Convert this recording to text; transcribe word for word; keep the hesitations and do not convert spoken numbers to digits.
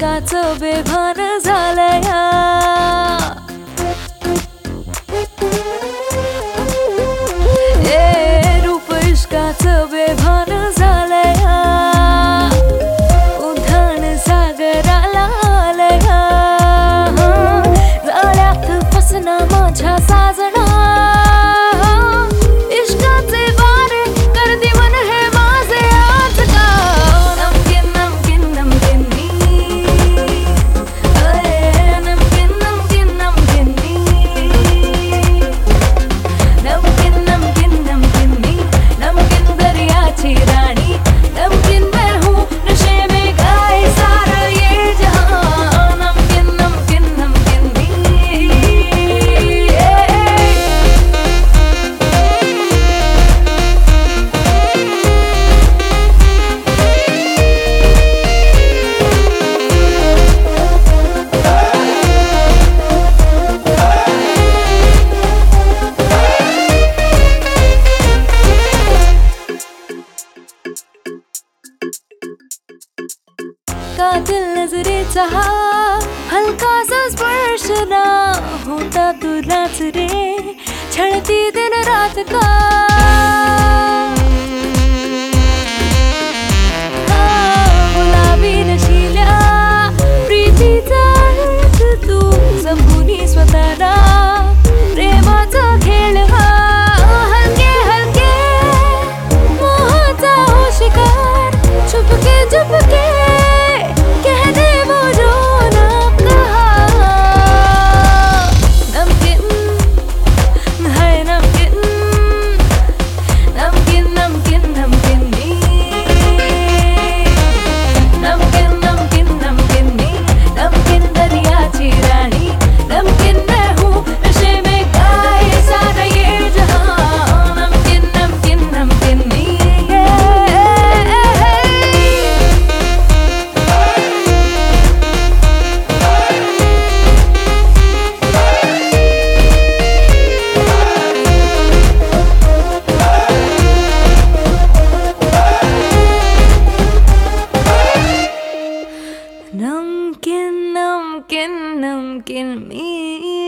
इश्काचं बेभान झालया ए रूप इश्काचं बेभान झालया उधाण सागराला आलया जाळ्यात फसना माझ्या साजना इश्काचे वारे करती मन हे माझे आज का नमकीन नमकीन नमकीन मी अरे नमकीन नमकीन नमकीन मी नमकीन नमकीन नमकीन मी नमकीन दरियाची राणी नमकीन मैं हूँ नशे में गाए सारा ये जहां नमकीन नमकीन नमकीन मी कातिल नजरेचा हा हलकासा स्पर्श ना होता तुलाच रे छळती दिन रात का गुलाबी नशिल्या प्रीतीचा अर्थ तू संपूनी स्वतःला प्रेमाचा खेळ हा हलके हलके मोहाचा हो शिकार Chupke Chupke Namkin, namkin, namkin me.